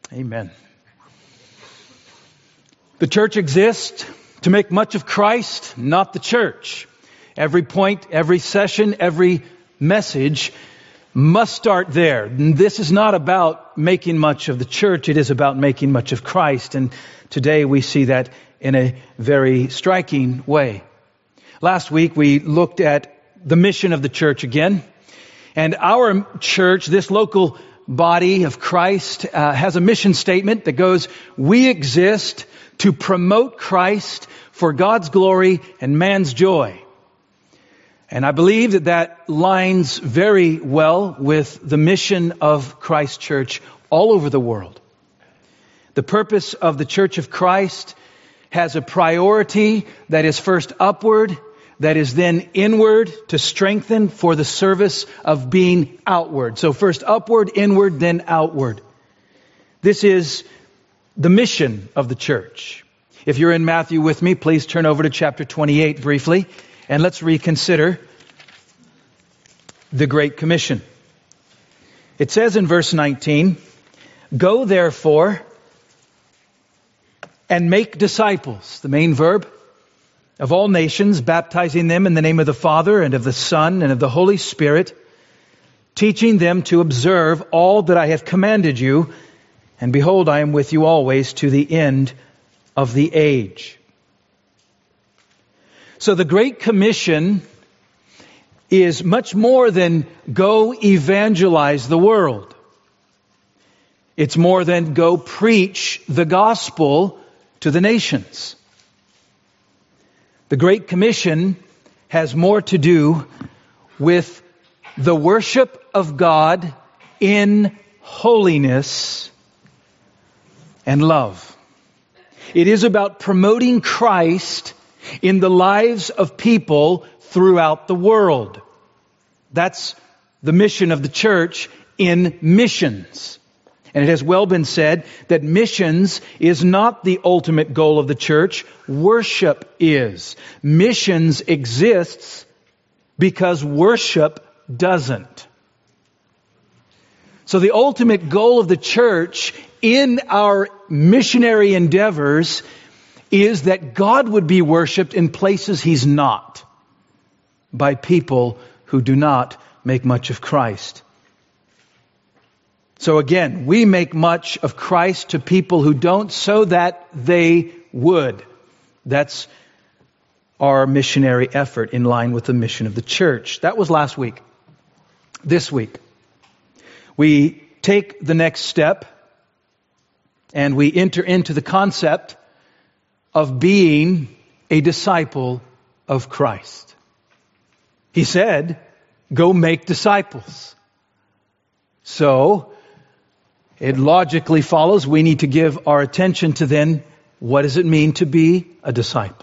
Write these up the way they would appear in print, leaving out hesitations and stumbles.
Amen. The church exists to make much of Christ, not the church. Every point, every session, every message must start there. And this is not about making much of the church. It is about making much of Christ. And today we see that in a very striking way. Last week we looked at the mission of the church again. And our church, this local body of Christ, has a mission statement that goes, we exist to promote Christ for God's glory and man's joy. And I believe that that lines very well with the mission of Christ Church all over the world. The purpose of the Church of Christ has a priority that is first upward, that is then inward to strengthen for the service of being outward. So first upward, inward, then outward. This is the mission of the church. If you're in Matthew with me, please turn over to chapter 28 briefly, and let's reconsider the Great Commission. It says in verse 19, "Go therefore and make disciples," the main verb, "of all nations, baptizing them in the name of the Father and of the Son and of the Holy Spirit, teaching them to observe all that I have commanded you. And behold, I am with you always to the end of the age." So the Great Commission is much more than go evangelize the world. It's more than go preach the gospel to the nations. The Great Commission has more to do with the worship of God in holiness and love. It is about promoting Christ in the lives of people throughout the world. That's the mission of the church in missions. And it has well been said that missions is not the ultimate goal of the church. Worship is. Missions exists because worship doesn't. So the ultimate goal of the church in our missionary endeavors is that God would be worshiped in places He's not, by people who do not make much of Christ. So again, we make much of Christ to people who don't so that they would. That's our missionary effort in line with the mission of the church. That was last week. This week, we take the next step and we enter into the concept of being a disciple of Christ. He said, go make disciples. So, it logically follows we need to give our attention to then, what does it mean to be a disciple?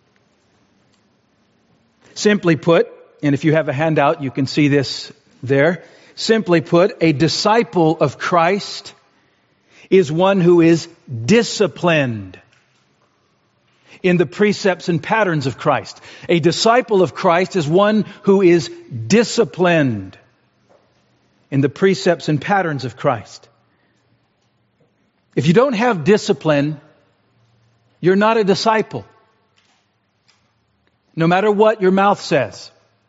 Simply put, and if you have a handout, you can see this there. Simply put, a disciple of Christ is one who is disciplined in the precepts and patterns of Christ. A disciple of Christ is one who is disciplined in the precepts and patterns of Christ. If you don't have discipline, you're not a disciple. No matter what your mouth says.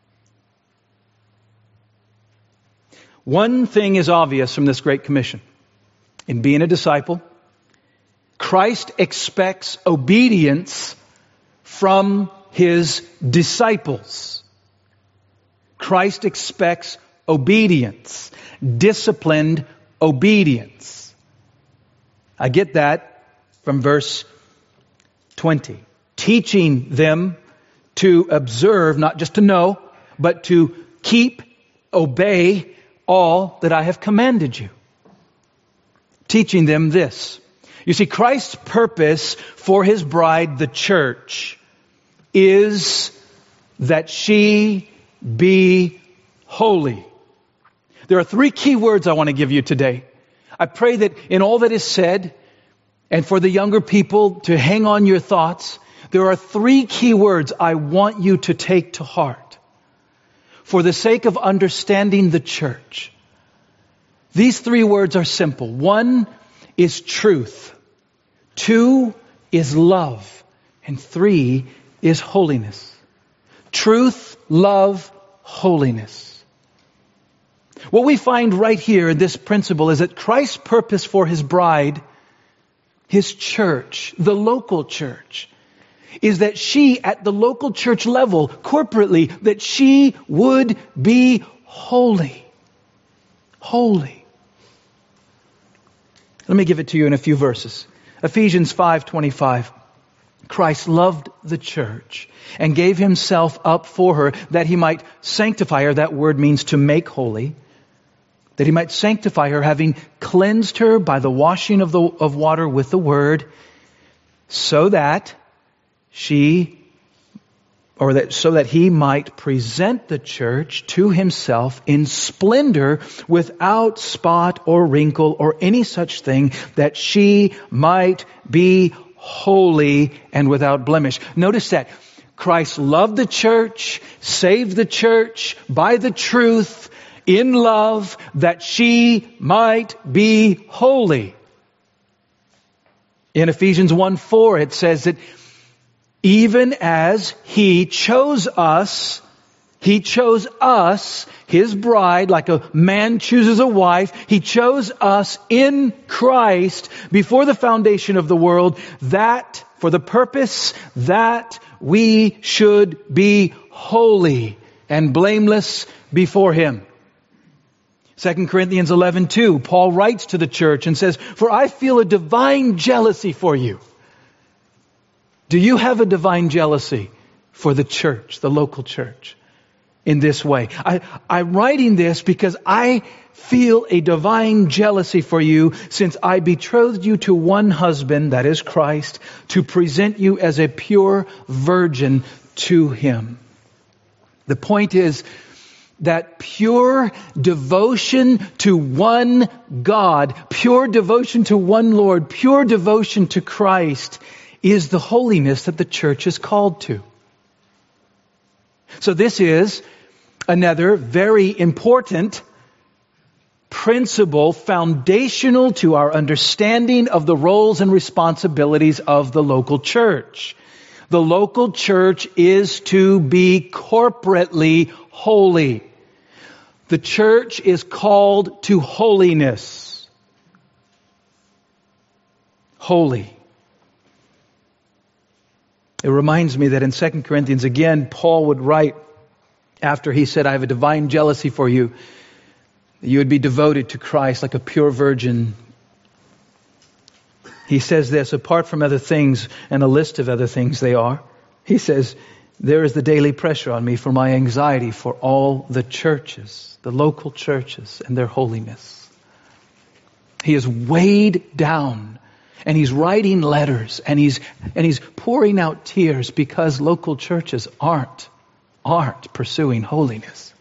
One thing is obvious from this Great Commission. In being a disciple, Christ expects obedience from His disciples. Christ expects obedience, disciplined obedience. I get that from verse 20. Teaching them to observe, not just to know, but to keep, obey all that I have commanded you. Teaching them this. You see, Christ's purpose for His bride, the church, is that she be holy. There are 3 key words I want to give you today. I pray that in all that is said, and for the younger people to hang on your thoughts, there are 3 key words I want you to take to heart for the sake of understanding the church. These 3 words are simple. 1 is truth. 2 is love. And 3 is holiness. Truth, love, holiness. What we find right here in this principle is that Christ's purpose for His bride, His church, the local church, is that she, at the local church level, corporately, that she would be holy. Holy. Let me give it to you in a few verses. Ephesians 5:25. Christ loved the church and gave Himself up for her that He might sanctify her. That word means to make holy. That He might sanctify her, having cleansed her by the washing of water with the word, so that He might present the church to Himself in splendor, without spot or wrinkle or any such thing, that she might be holy and without blemish. Notice that Christ loved the church, saved the church by the truth, in love, that she might be holy. In Ephesians 1:4 it says that even as He chose us, His bride, like a man chooses a wife, He chose us in Christ before the foundation of the world, that for the purpose that we should be holy and blameless before Him. 2 Corinthians 11:2, Paul writes to the church and says, "For I feel a divine jealousy for you." Do you have a divine jealousy for the church, the local church, in this way? I'm writing this because I feel a divine jealousy for you, since I betrothed you to one husband, that is Christ, to present you as a pure virgin to Him. The point is that pure devotion to one God, pure devotion to one Lord, pure devotion to Christ is the holiness that the church is called to. So this is another very important principle, foundational to our understanding of the roles and responsibilities of the local church. The local church is to be corporately holy. The church is called to holiness. Holy. It reminds me that in 2 Corinthians, again, Paul would write, after he said, "I have a divine jealousy for you," that you would be devoted to Christ like a pure virgin. He says this, apart from other things, and a list of other things they are, he says, "There is the daily pressure on me for my anxiety for all the churches, the local churches, and their holiness." He is weighed down, and he's writing letters, and he's pouring out tears because local churches aren't pursuing holiness.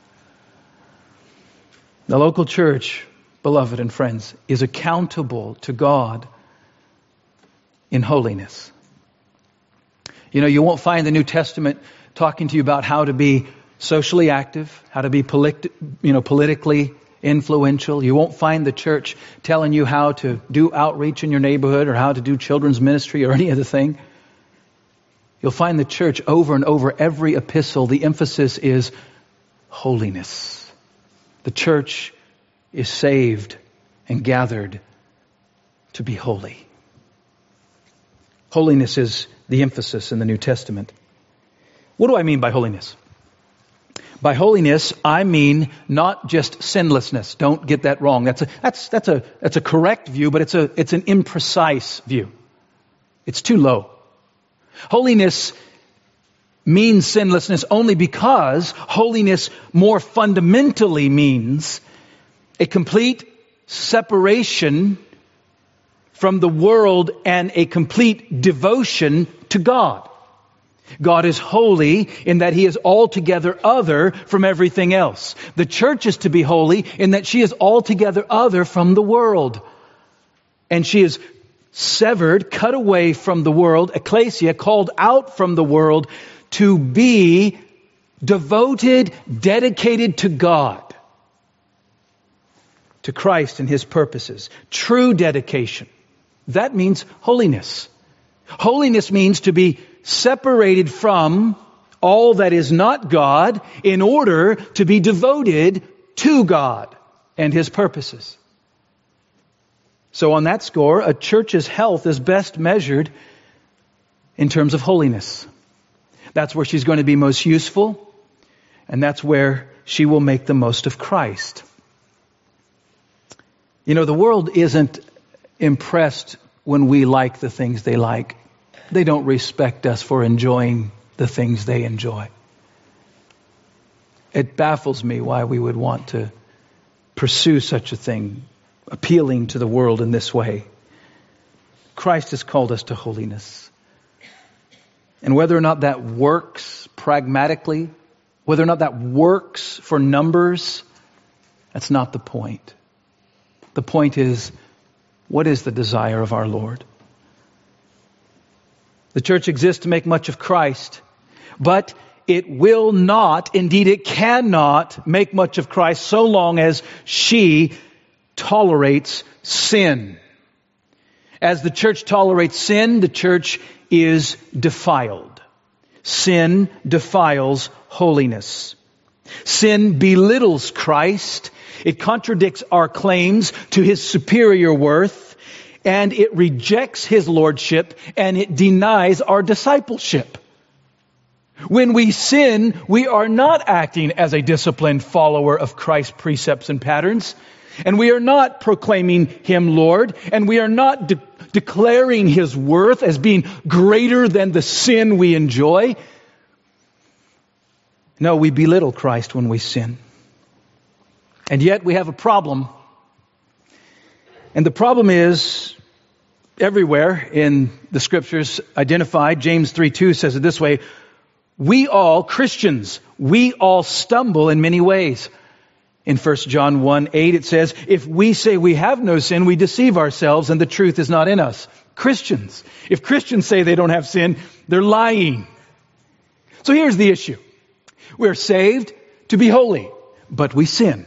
The local church, beloved and friends, is accountable to God in holiness. You know, you won't find the New Testament talking to you about how to be socially active, how to be politically influential. You won't find the church telling you how to do outreach in your neighborhood or how to do children's ministry or any other thing. You'll find the church over and over, every epistle, the emphasis is holiness. The church is saved and gathered to be holy. Holiness is the emphasis in the New Testament. What do I mean by holiness? By holiness, I mean not just sinlessness. Don't get that wrong. That's a correct view, but it's an imprecise view. It's too low. Holiness means sinlessness only because holiness more fundamentally means a complete separation from the world and a complete devotion to God. God is holy in that He is altogether other from everything else. The church is to be holy in that she is altogether other from the world. And she is severed, cut away from the world, ecclesia, called out from the world to be devoted, dedicated to God, to Christ and His purposes. True dedication. That means holiness. Holiness means to be separated from all that is not God in order to be devoted to God and His purposes. So on that score, a church's health is best measured in terms of holiness. That's where she's going to be most useful, and that's where she will make the most of Christ. You know, the world isn't impressed when we like the things they like. They don't respect us for enjoying the things they enjoy. It baffles me why we would want to pursue such a thing, appealing to the world in this way. Christ has called us to holiness. And whether or not that works pragmatically, whether or not that works for numbers, that's not the point. The point is, what is the desire of our Lord? The church exists to make much of Christ, but it will not, indeed it cannot make much of Christ so long as she tolerates sin. As the church tolerates sin, the church is defiled. Sin defiles holiness. Sin belittles Christ. It contradicts our claims to His superior worth, and it rejects His lordship, and it denies our discipleship. When we sin, we are not acting as a disciplined follower of Christ's precepts and patterns, and we are not proclaiming Him Lord, and we are not declaring His worth as being greater than the sin we enjoy. No, we belittle Christ when we sin. And yet we have a problem. And the problem is everywhere in the Scriptures identified. James 3:2 says it this way: we all, Christians, we all stumble in many ways. In 1 John 1:8 it says, if we say we have no sin, we deceive ourselves and the truth is not in us. Christians. If Christians say they don't have sin, they're lying. So here's the issue. We're saved to be holy, but we sin.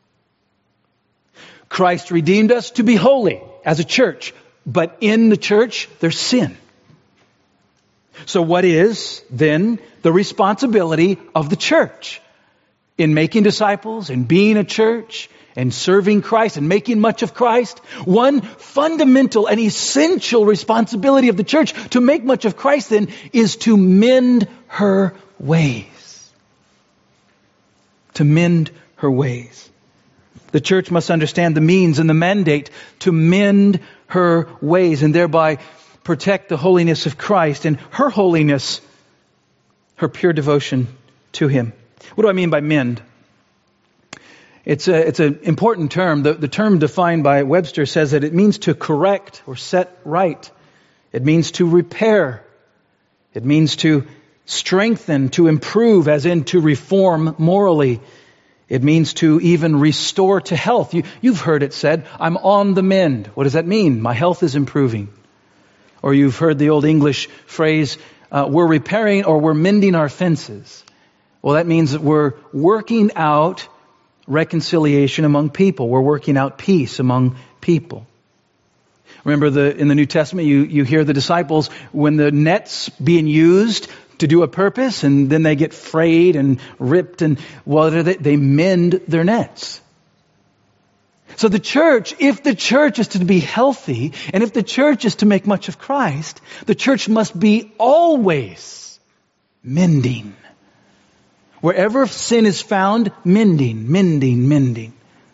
Christ redeemed us to be holy as a church, but in the church there's sin. So what is then the responsibility of the church in making disciples and being a church and serving Christ and making much of Christ? One fundamental and essential responsibility of the church to make much of Christ then is to mend her ways. To mend her ways. The church must understand the means and the mandate to mend her ways and thereby protect the holiness of Christ and her holiness, her pure devotion to Him. What do I mean by mend? It's an important term. The term defined by Webster says that it means to correct or set right. It means to repair. It means to strengthen, to improve, as in to reform morally. It means to even restore to health. You've heard it said, I'm on the mend. What does that mean? My health is improving. Or you've heard the old English phrase, we're repairing or we're mending our fences. Well, that means that we're working out reconciliation among people. We're working out peace among people. Remember in the New Testament, you hear the disciples, when the net's being used to do a purpose, and then they get frayed and ripped, and they mend their nets. So the church, if the church is to be healthy, and if the church is to make much of Christ, the church must be always mending. Wherever sin is found, mending.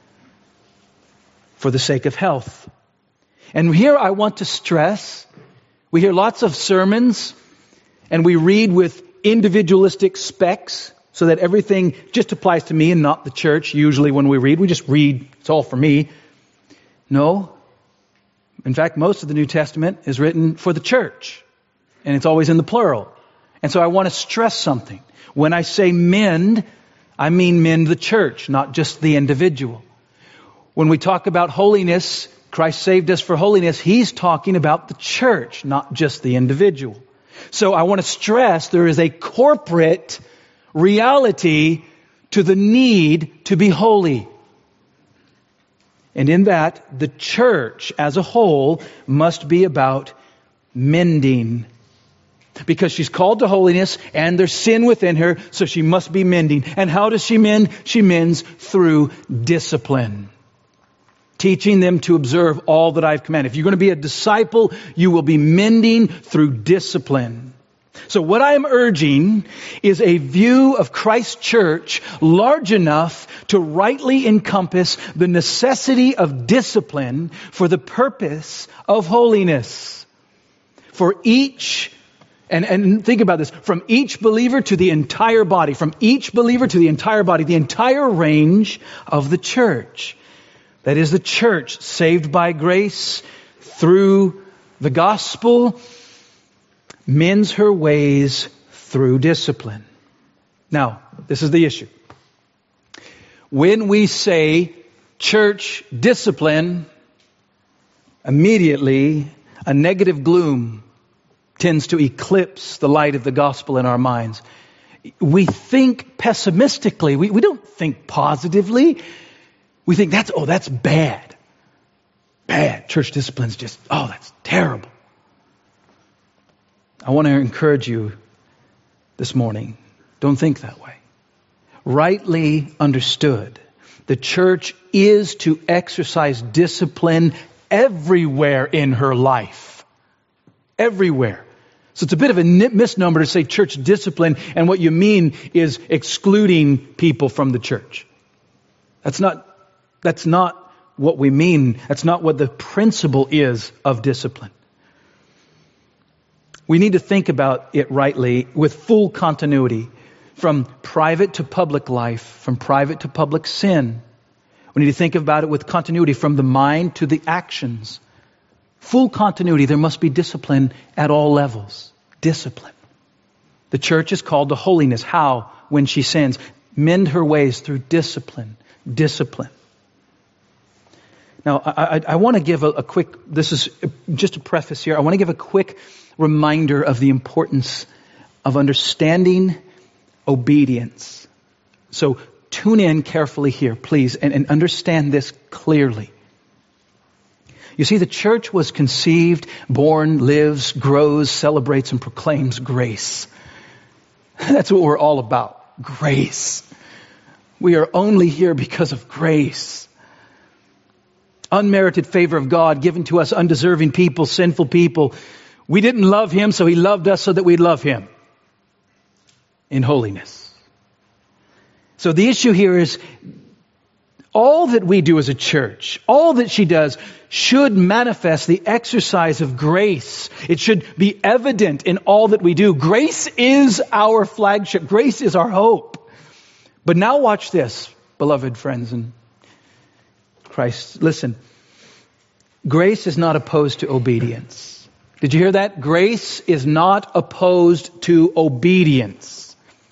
For the sake of health. And here I want to stress, we hear lots of sermons, and we read with individualistic specs so that everything just applies to me and not the church. Usually when we just read, it's all for me. No. In fact, most of the New Testament is written for the church. And it's always in the plural. And so I want to stress something. When I say mend, I mean mend the church, not just the individual. When we talk about holiness, Christ saved us for holiness, He's talking about the church, not just the individual. So I want to stress there is a corporate reality to the need to be holy. And in that, the church as a whole must be about mending. Because she's called to holiness and there's sin within her, so she must be mending. And how does she mend? She mends through discipline. Teaching them to observe all that I've commanded. If you're going to be a disciple, you will be mending through discipline. So what I am urging is a view of Christ's church large enough to rightly encompass the necessity of discipline for the purpose of holiness. For each, and think about this, from each believer to the entire body, from each believer to the entire body, the entire range of the church. That is the church saved by grace through the gospel, mends her ways through discipline. Now, this is the issue. When we say church discipline, immediately a negative gloom tends to eclipse the light of the gospel in our minds. We think pessimistically. We don't think positively. We think that's bad. Bad. Church discipline's just, that's terrible. I want to encourage you this morning. Don't think that way. Rightly understood, the church is to exercise discipline everywhere in her life. Everywhere. So it's a bit of a misnomer to say church discipline, and what you mean is excluding people from the church. That's not what we mean. That's not what the principle is of discipline. We need to think about it rightly with full continuity from private to public life, from private to public sin. We need to think about it with continuity from the mind to the actions. Full continuity. There must be discipline at all levels. Discipline. The church is called to holiness. How? When she sins. Mend her ways through discipline. Discipline. Now, I want to give a quick, this is just a preface here. I want to give a quick reminder of the importance of understanding obedience. So tune in carefully here, please, and understand this clearly. You see, the church was conceived, born, lives, grows, celebrates, and proclaims grace. That's what we're all about. Grace. We are only here because of grace. Unmerited favor of God given to us undeserving people, sinful people. We didn't love Him, so He loved us so that we'd love Him in holiness. So the issue here is all that we do as a church, all that she does should manifest the exercise of grace. It should be evident in all that we do. Grace is our flagship. Grace is our hope. But now watch this, beloved friends in Christ. Listen, grace is not opposed to obedience. Did you hear that? Grace is not opposed to obedience.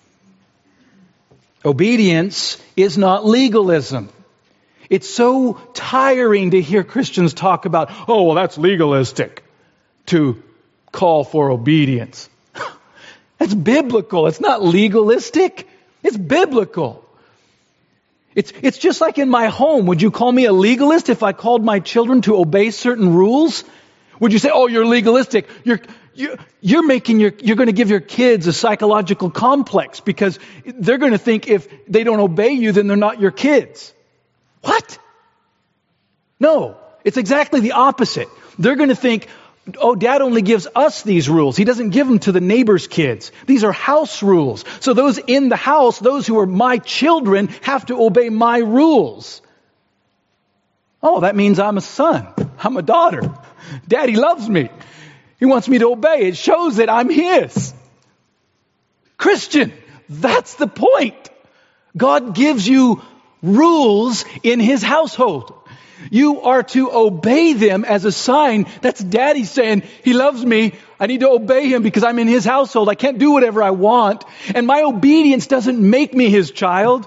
Obedience is not legalism. It's so tiring to hear Christians talk about, that's legalistic, to call for obedience. That's biblical. It's not legalistic. It's biblical. It's just like in my home. Would you call me a legalist if I called my children to obey certain rules? Would you say, you're legalistic? You're going to give your kids a psychological complex because they're going to think if they don't obey you, then they're not your kids. What? No, it's exactly the opposite. They're going to think, Dad only gives us these rules. He doesn't give them to the neighbor's kids. These are house rules. So those in the house, those who are my children, have to obey my rules. That means I'm a son. I'm a daughter. Daddy loves me. He wants me to obey. It shows that I'm His. Christian, that's the point. God gives you rules in His household. You are to obey them as a sign. That's Daddy saying, He loves me. I need to obey Him because I'm in His household. I can't do whatever I want. And my obedience doesn't make me His child.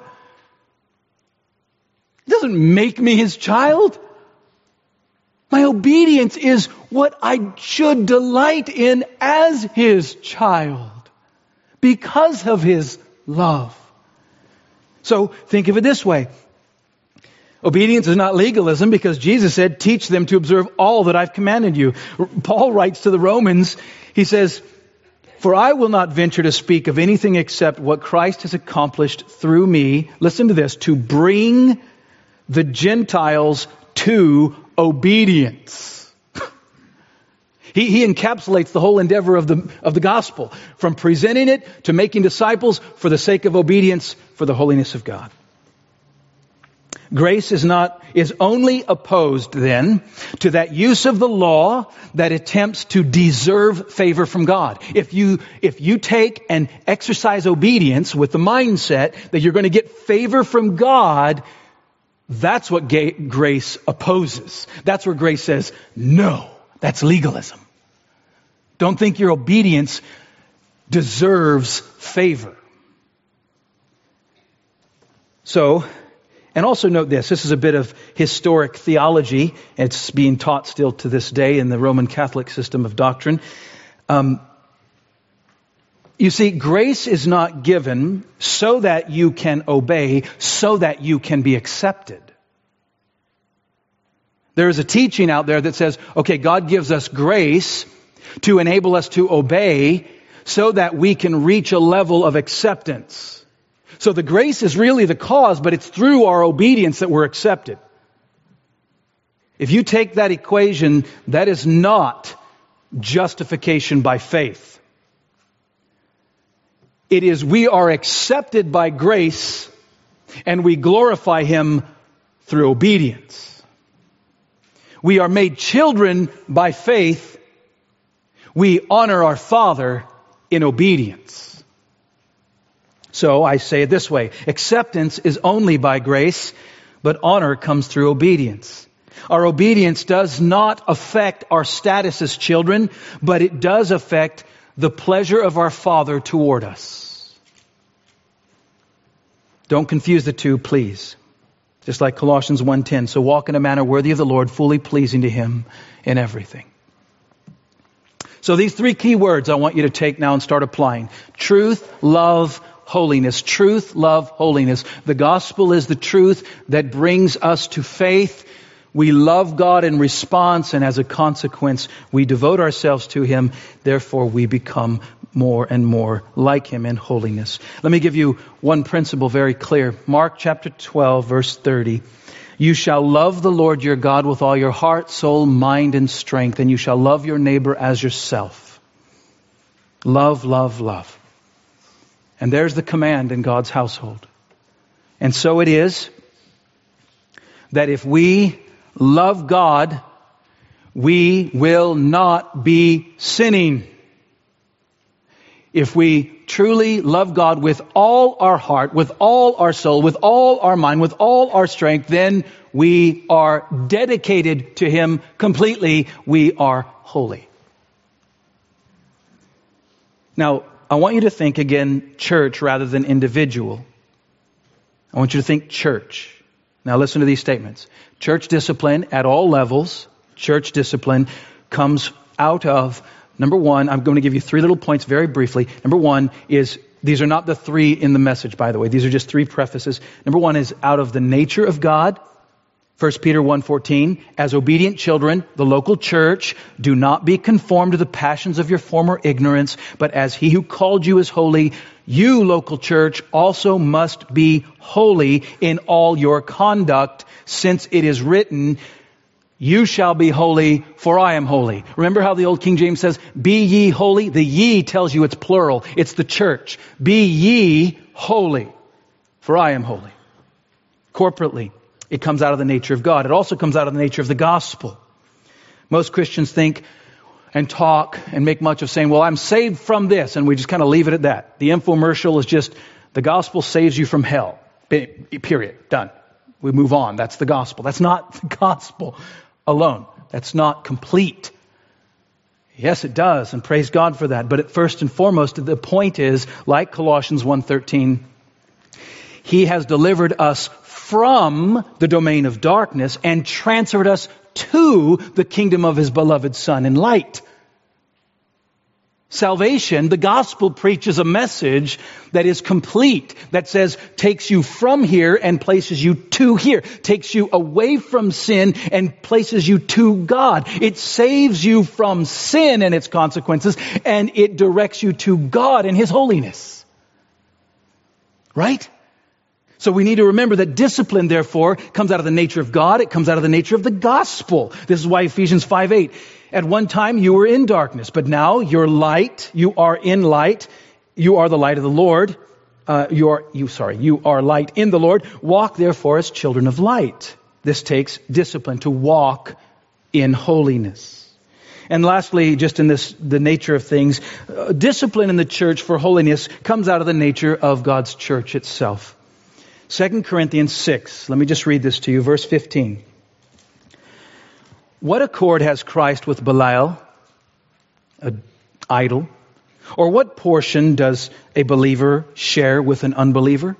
It doesn't make me His child. My obedience is what I should delight in as His child because of His love. So think of it this way. Obedience is not legalism because Jesus said, teach them to observe all that I've commanded you. Paul writes to the Romans, he says, for I will not venture to speak of anything except what Christ has accomplished through me. Listen to this, to bring the Gentiles to obedience. He encapsulates the whole endeavor of the gospel, from presenting it to making disciples for the sake of obedience for the holiness of God. Grace is only opposed then to that use of the law that attempts to deserve favor from God. If you take and exercise obedience with the mindset that you're going to get favor from God, that's what grace opposes. That's where grace says, no, that's legalism. Don't think your obedience deserves favor. So, and also note this is a bit of historic theology. It's being taught still to this day in the Roman Catholic system of doctrine. You see, grace is not given so that you can obey, so that you can be accepted. There is a teaching out there that says, okay, God gives us grace to enable us to obey so that we can reach a level of acceptance. So the grace is really the cause, but it's through our obedience that we're accepted. If you take that equation, that is not justification by faith. It is we are accepted by grace and we glorify Him through obedience. We are made children by faith. We honor our Father in obedience. So I say it this way, acceptance is only by grace, but honor comes through obedience. Our obedience does not affect our status as children, but it does affect the pleasure of our Father toward us. Don't confuse the two, please. Just like Colossians 1:10, so walk in a manner worthy of the Lord, fully pleasing to Him in everything. So these three key words I want you to take now and start applying. Truth, love, holiness. Truth, love, holiness. The gospel is the truth that brings us to faith. We love God in response, and as a consequence, we devote ourselves to Him. Therefore, we become more and more like Him in holiness. Let me give you one principle very clear. Mark chapter 12, verse 30. You shall love the Lord your God with all your heart, soul, mind, and strength, and you shall love your neighbor as yourself. Love, love, love. And there's the command in God's household. And so it is that if we love God, we will not be sinning. If we truly love God with all our heart, with all our soul, with all our mind, with all our strength, then we are dedicated to Him completely. We are holy. Now, I want you to think again church rather than individual. I want you to think church. Now listen to these statements. Church discipline at all levels, church discipline comes out of, number one, I'm going to give you three little points very briefly. Number one is, these are not the three in the message, by the way. These are just three prefaces. Number one is out of the nature of God. 1 Peter 1:14, as obedient children, the local church, do not be conformed to the passions of your former ignorance, but as He who called you is holy, you, local church, also must be holy in all your conduct, since it is written, you shall be holy, for I am holy. Remember how the old King James says, be ye holy? The ye tells you it's plural. It's the church. Be ye holy, for I am holy. Corporately, it comes out of the nature of God. It also comes out of the nature of the gospel. Most Christians think and talk and make much of saying, well, I'm saved from this, and we just kind of leave it at that. The infomercial is just, the gospel saves you from hell. Period. Done. We move on. That's the gospel. That's not the gospel alone. That's not complete. Yes, it does, and praise God for that. But first and foremost, the point is, like Colossians 1:13, He has delivered us from the domain of darkness and transferred us to the kingdom of His beloved Son in light. Salvation, the gospel preaches a message that is complete, that says, takes you from here and places you to here, takes you away from sin and places you to God. It saves you from sin and its consequences, and it directs you to God and His holiness. Right? So we need to remember that discipline, therefore, comes out of the nature of God. It comes out of the nature of the gospel. This is why Ephesians 5:8. At one time you were in darkness, but now you're light. You are in light. You are the light of the Lord. You are light in the Lord. Walk therefore as children of light. This takes discipline to walk in holiness. And lastly, just in the nature of things, discipline in the church for holiness comes out of the nature of God's church itself. 2 Corinthians 6. Let me just read this to you. Verse 15. What accord has Christ with Belial, an idol? Or what portion does a believer share with an unbeliever?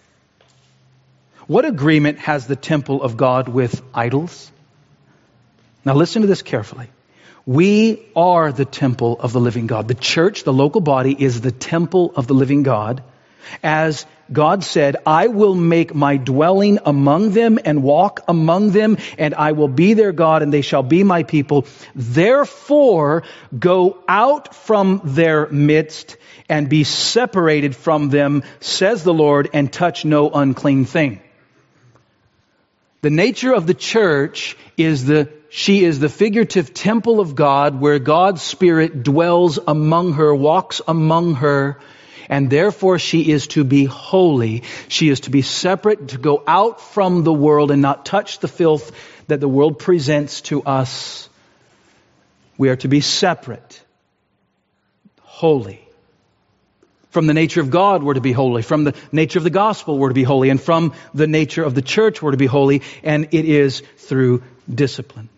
What agreement has the temple of God with idols? Now listen to this carefully. We are the temple of the living God. The church, the local body, is the temple of the living God. As God said, I will make my dwelling among them and walk among them, and I will be their God, and they shall be my people. Therefore, go out from their midst and be separated from them, says the Lord, and touch no unclean thing. The nature of the church is she is the figurative temple of God, where God's Spirit dwells among her, walks among her, and therefore she is to be holy. She is to be separate, to go out from the world and not touch the filth that the world presents to us. We are to be separate, holy. From the nature of God, we're to be holy. From the nature of the gospel, we're to be holy. And from the nature of the church, we're to be holy. And it is through discipline.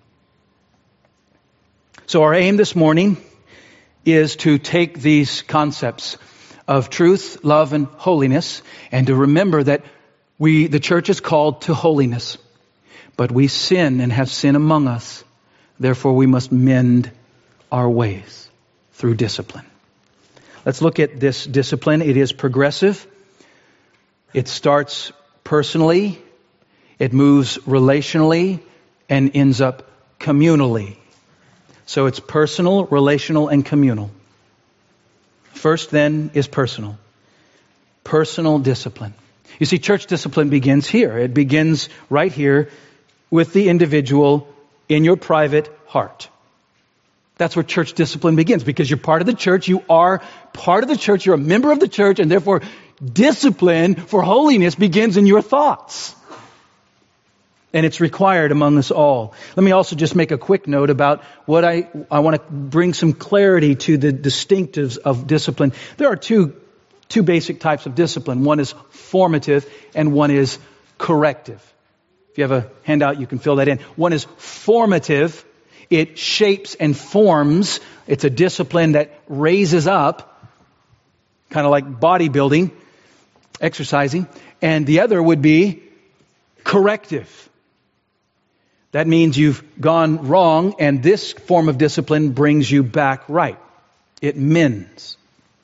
So our aim this morning is to take these concepts of truth, love, and holiness, and to remember that the church is called to holiness. But we sin and have sin among us. Therefore, we must mend our ways through discipline. Let's look at this discipline. It is progressive. It starts personally. It moves relationally and ends up communally. So it's personal, relational, and communal. First, then, is personal. Personal discipline. You see, church discipline begins here. It begins right here with the individual in your private heart. That's where church discipline begins, because you're part of the church. You are part of the church. You're a member of the church, and therefore discipline for holiness begins in your thoughts. And it's required among us all. Let me also just make a quick note about what I want to bring some clarity to the distinctives of discipline. There are two basic types of discipline. One is formative and one is corrective. If you have a handout, you can fill that in. One is formative. It shapes and forms. It's a discipline that raises up, kind of like bodybuilding, exercising. And the other would be corrective. That means you've gone wrong, and this form of discipline brings you back right. It mends.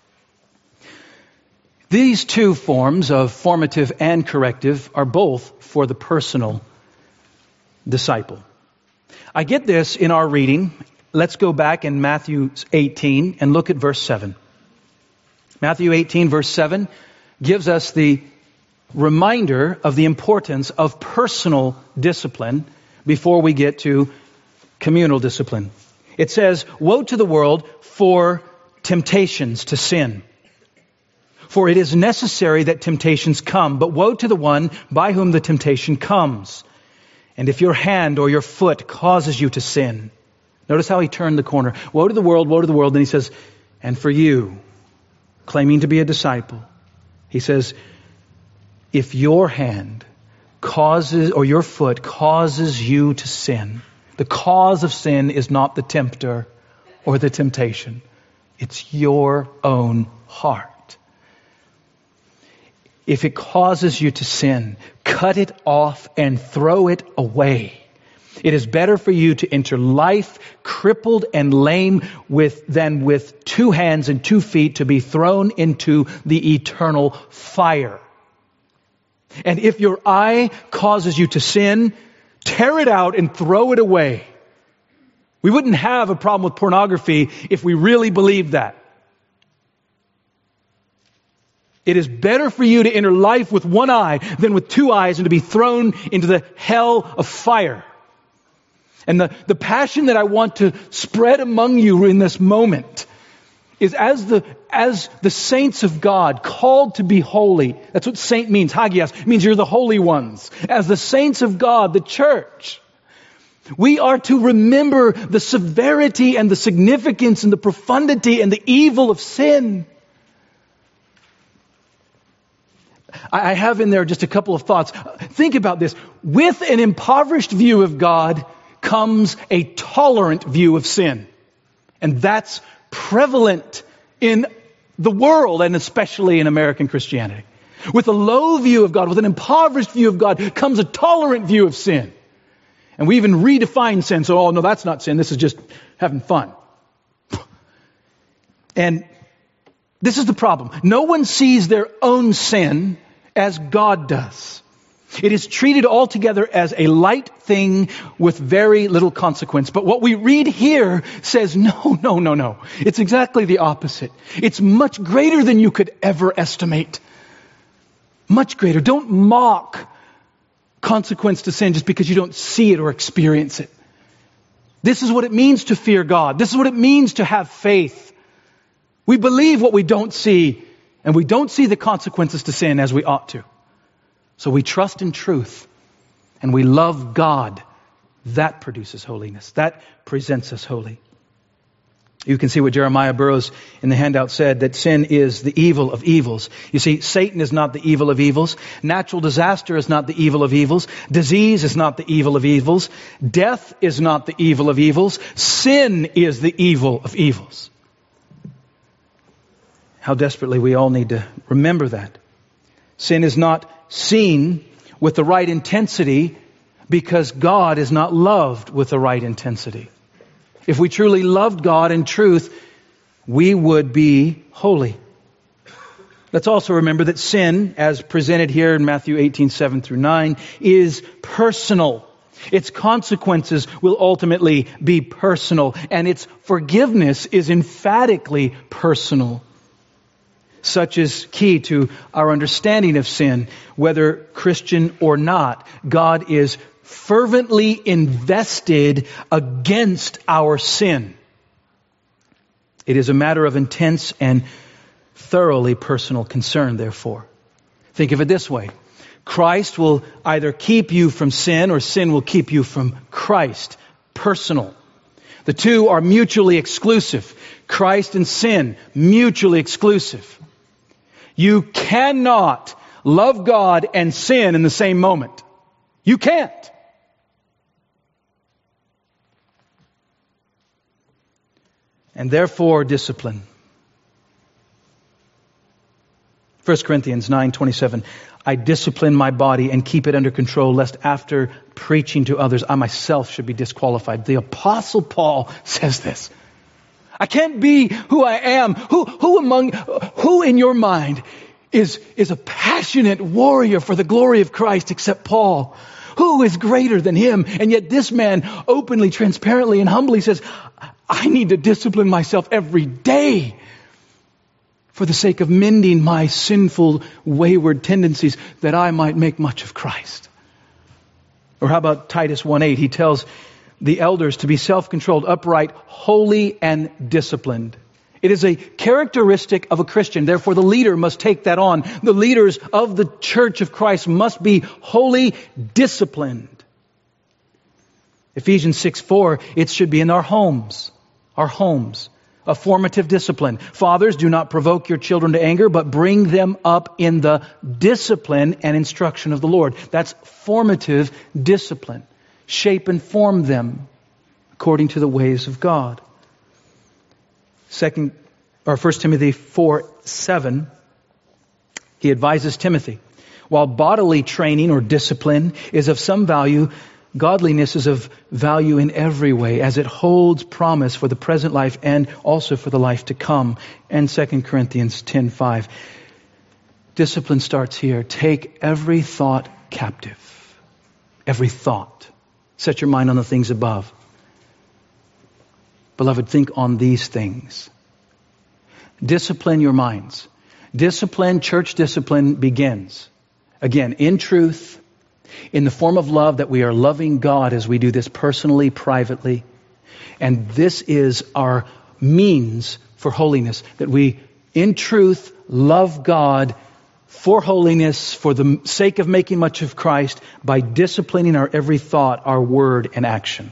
These two forms of formative and corrective are both for the personal disciple. I get this in our reading. Let's go back in Matthew 18 and look at verse 7. Matthew 18, verse 7 gives us the reminder of the importance of personal discipline before we get to communal discipline. It says, "Woe to the world for temptations to sin. For it is necessary that temptations come, but woe to the one by whom the temptation comes. And if your hand or your foot causes you to sin." Notice how he turned the corner. Woe to the world, woe to the world. And he says, and for you, claiming to be a disciple, he says, if your hand causes, or your foot causes you to sin, the cause of sin is not the tempter or the temptation. It's your own heart. If it causes you to sin, cut it off and throw it away. It is better for you to enter life crippled and lame than with 2 hands and 2 feet to be thrown into the eternal fire. And if your eye causes you to sin, tear it out and throw it away. We wouldn't have a problem with pornography if we really believed that. It is better for you to enter life with 1 eye than with 2 eyes and to be thrown into the hell of fire. And the passion that I want to spread among you in this moment is as the saints of God, called to be holy. That's what saint means. Hagios means you're the holy ones. As the saints of God, the church, we are to remember the severity and the significance and the profundity and the evil of sin. I have in there just a couple of thoughts. Think about this. With an impoverished view of God comes a tolerant view of sin. And that's prevalent in the world and especially in American Christianity. With a low view of God, with an impoverished view of God, comes a tolerant view of sin. And we even redefine sin. So, oh no, that's not sin. This is just having fun. And this is the problem. No one sees their own sin as God does. It is treated altogether as a light thing with very little consequence. But what we read here says, no. It's exactly the opposite. It's much greater than you could ever estimate. Much greater. Don't mock consequence to sin just because you don't see it or experience it. This is what it means to fear God. This is what it means to have faith. We believe what we don't see, and we don't see the consequences to sin as we ought to. So we trust in truth, and we love God. That produces holiness. That presents us holy. You can see what Jeremiah Burroughs in the handout said, that sin is the evil of evils. You see, Satan is not the evil of evils. Natural disaster is not the evil of evils. Disease is not the evil of evils. Death is not the evil of evils. Sin is the evil of evils. How desperately we all need to remember that. Sin is not seen with the right intensity because God is not loved with the right intensity. If we truly loved God in truth, we would be holy. Let's also remember that sin, as presented here in Matthew 18:7-9, is personal. Its consequences will ultimately be personal, and its forgiveness is emphatically personal. Such is key to our understanding of sin, whether Christian or not. God is fervently invested against our sin. It is a matter of intense and thoroughly personal concern, therefore. Think of it this way. Christ will either keep you from sin or sin will keep you from Christ. Personal. The two are mutually exclusive. Christ and sin, mutually exclusive. You cannot love God and sin in the same moment. You can't. And therefore, discipline. 1 Corinthians 9:27, I discipline my body and keep it under control, lest after preaching to others, I myself should be disqualified. The Apostle Paul says this. I can't be who I am. Who in your mind is a passionate warrior for the glory of Christ except Paul? Who is greater than him? And yet this man openly, transparently, and humbly says, I need to discipline myself every day for the sake of mending my sinful, wayward tendencies that I might make much of Christ. Or how about Titus 1:8? He tells the elders to be self-controlled, upright, holy, and disciplined. It is a characteristic of a Christian. Therefore, the leader must take that on. The leaders of the church of Christ must be holy, disciplined. Ephesians 6:4, it should be in our homes. Our homes. A formative discipline. Fathers, do not provoke your children to anger, but bring them up in the discipline and instruction of the Lord. That's formative discipline. Shape and form them according to the ways of God. 1 Timothy 4:7, he advises Timothy, while bodily training or discipline is of some value, Godliness is of value in every way, as it holds promise for the present life and also for the life to come. And 2 Corinthians 10:5. Discipline starts here. Take every thought captive. Every thought. Set your mind on the things above. Beloved, think on these things. Discipline your minds. Church discipline begins, again, in truth, in the form of love, that we are loving God as we do this personally, privately. And this is our means for holiness, that we, in truth, love God for holiness, for the sake of making much of Christ, by disciplining our every thought, our word, and action.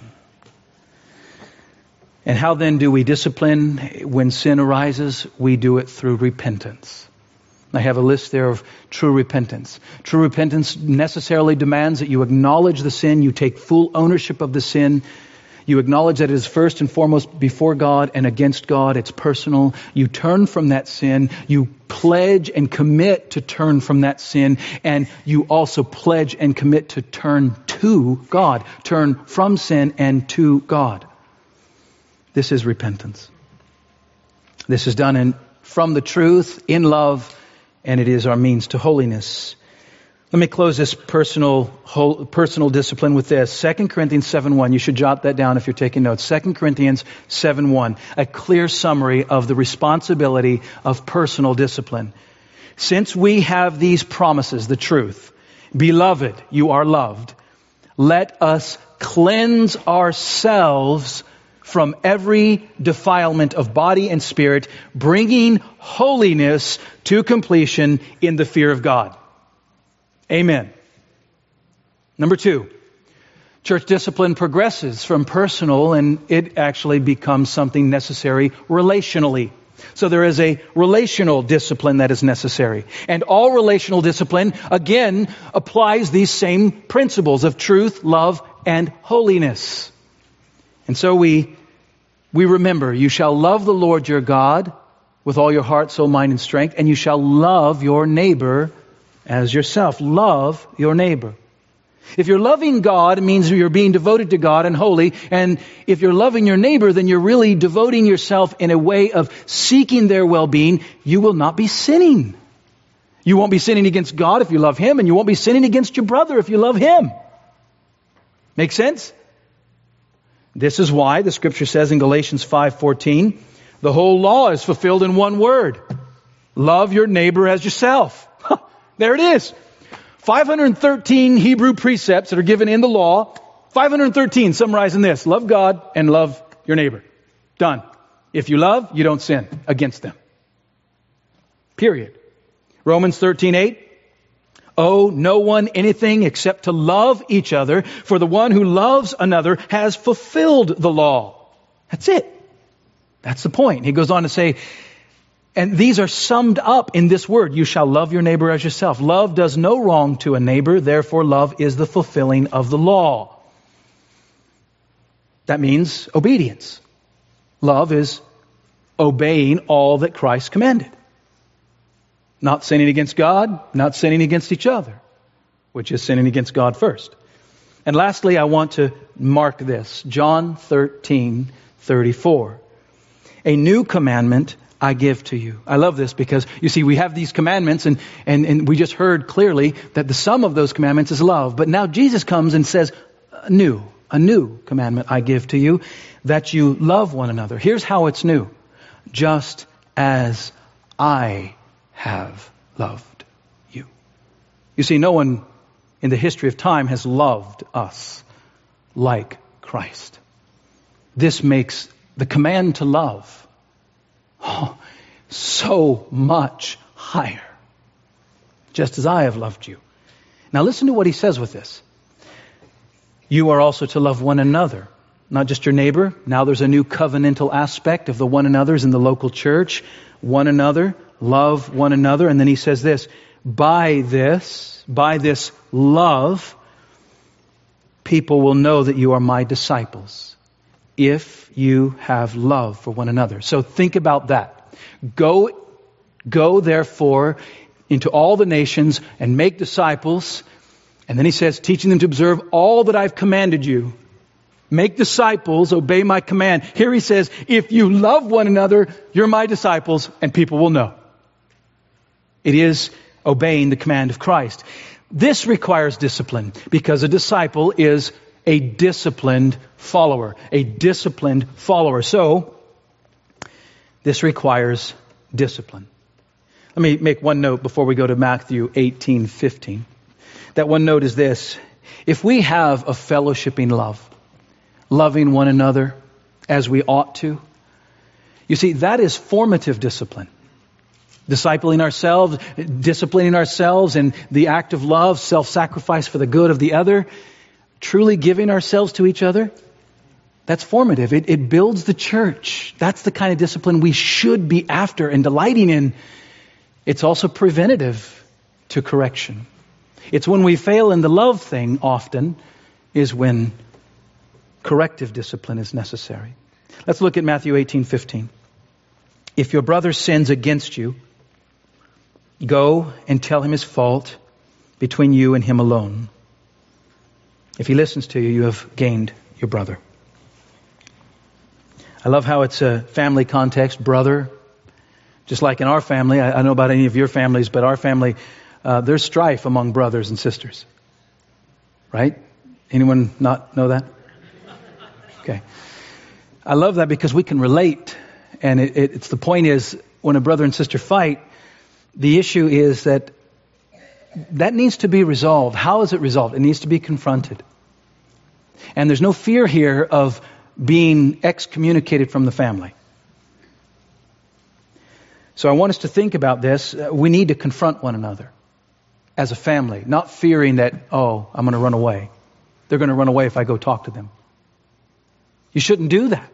And how then do we discipline when sin arises? We do it through repentance. I have a list there of true repentance. True repentance necessarily demands that you acknowledge the sin, you take full ownership of the sin, you acknowledge that it is first and foremost before God and against God, it's personal. You turn from that sin, you pledge and commit to turn from that sin, and you also pledge and commit to turn to God, turn from sin and to God. This is repentance. This is done from the truth, in love, and it is our means to holiness. Let me close this personal discipline with this. 2 Corinthians 7:1. You should jot that down if you're taking notes. 2 Corinthians 7:1. A clear summary of the responsibility of personal discipline. Since we have these promises, the truth, beloved, you are loved, let us cleanse ourselves from every defilement of body and spirit, bringing holiness to completion in the fear of God. Amen. Number 2, church discipline progresses from personal and it actually becomes something necessary relationally. So there is a relational discipline that is necessary. And all relational discipline, again, applies these same principles of truth, love, and holiness. And so we remember, you shall love the Lord your God with all your heart, soul, mind, and strength, and you shall love your neighbor as yourself. Love your neighbor. If you're loving God, it means you're being devoted to God and holy. And if you're loving your neighbor, then you're really devoting yourself in a way of seeking their well-being. You will not be sinning. You won't be sinning against God if you love Him, and you won't be sinning against your brother if you love him. Make sense? This is why the Scripture says in Galatians 5:14, the whole law is fulfilled in one word. Love your neighbor as yourself. There it is. 513 Hebrew precepts that are given in the law. 513 summarizing this. Love God and love your neighbor. Done. If you love, you don't sin against them. Period. Romans 13:8. Owe no one anything except to love each other, for the one who loves another has fulfilled the law. That's it. That's the point. He goes on to say, and these are summed up in this word, you shall love your neighbor as yourself. Love does no wrong to a neighbor, therefore love is the fulfilling of the law. That means obedience. Love is obeying all that Christ commanded. Not sinning against God, not sinning against each other, which is sinning against God first. And lastly, I want to mark this. John 13:34. A new commandment I give to you. I love this because, you see, we have these commandments and we just heard clearly that the sum of those commandments is love. But now Jesus comes and says, a new commandment I give to you, that you love one another. Here's how it's new. Just as I have loved you. You see, no one in the history of time has loved us like Christ. This makes the command to love so much higher. Just as I have loved you. Now listen to what he says with this. You are also to love one another. Not just your neighbor. Now there's a new covenantal aspect of the one another's in the local church. One another. Love one another. And then he says this. By this love, people will know that you are my disciples. If you have love for one another. So think about that. Go therefore into all the nations and make disciples And then he says, teaching them to observe all that I've commanded you. Make disciples, obey my command. Here he says, if you love one another, you're my disciples, and people will know. It is obeying the command of Christ. This requires discipline, because a disciple is a disciplined follower. A disciplined follower. So, this requires discipline. Let me make one note before we go to Matthew 18:15. That one note is this. If we have a fellowshipping love, loving one another as we ought to, you see, that is formative discipline. Discipling ourselves, disciplining ourselves in the act of love, self-sacrifice for the good of the other, truly giving ourselves to each other, that's formative. It builds the church. That's the kind of discipline we should be after and delighting in. It's also preventative to correction. It's when we fail in the love thing often is when corrective discipline is necessary. Let's look at Matthew 18:15. If your brother sins against you, go and tell him his fault between you and him alone. If he listens to you, you have gained your brother. I love how it's a family context, brother. Just like in our family, I don't know about any of your families, but our family, there's strife among brothers and sisters. Right? Anyone not know that? Okay. I love that because we can relate. And it's the point is, when a brother and sister fight, the issue is that needs to be resolved. How is it resolved? It needs to be confronted. And there's no fear here of being excommunicated from the family. So I want us to think about this. We need to confront one another as a family, not fearing that, oh, I'm going to run away. They're going to run away if I go talk to them. You shouldn't do that.